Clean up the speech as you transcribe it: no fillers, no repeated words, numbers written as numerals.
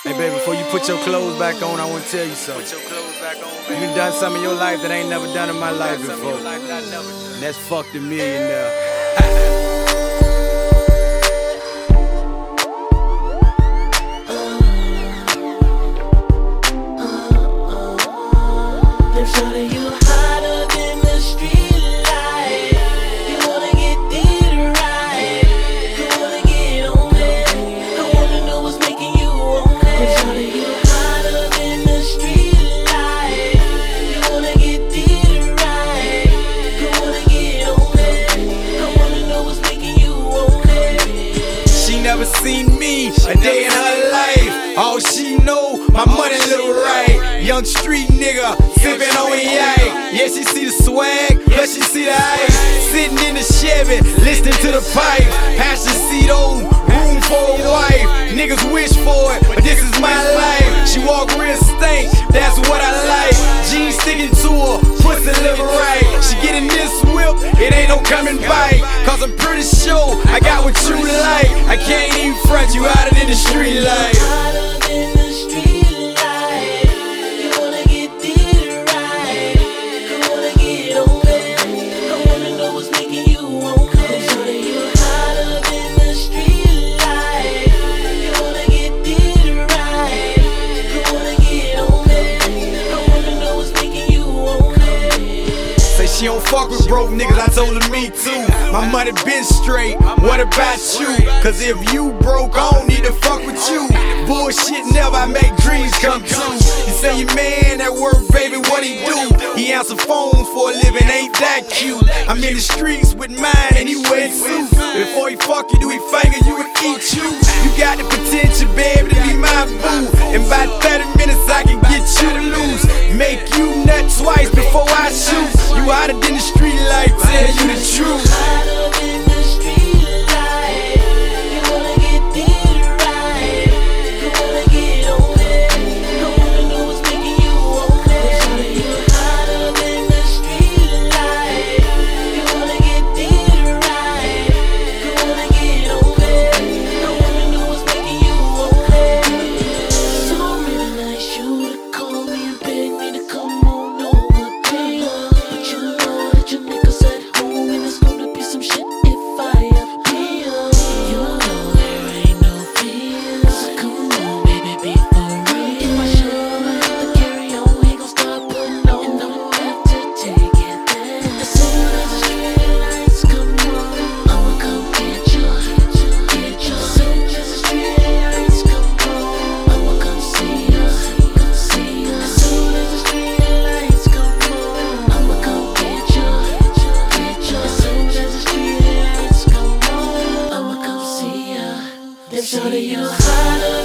Hey baby, before you put your clothes back on, I want to tell you something. You done done something in your life that I ain't never done in my life before. And that's fuck the millionaire. Never seen me a day in her life. All she know, my money look right. Young street nigga, sippin' on yak. Yeah, she see the swag, plus she see the ice. Sitting in the Chevy, listening to the pipe. Passion seat old, room for a wife. Niggas wish for it, but this is my life. She walk real stank, that's what I like. Jeans sticking to her, pussy live right. She getting this whip, it ain't no coming back. Cause I'm pretty sure I got what you like. I can't even front you out in the street life. She don't fuck with broke niggas, I told her me too. My money been straight, what about you? Cause if you broke, I don't need to fuck with you. Bullshit never, I make dreams come true. You say your man at work, baby, what he do? He answer phones for a living, ain't that cute? I'm in the streets with mine and he wear suits. Before he fuck you, do he finger you and eat you? You got the potential, baby, to be my boo. In about 30 minutes I can get you to lose. Make you nut twice before I shoot. You hotter than the street light, tell you the truth. Shorty, you hotter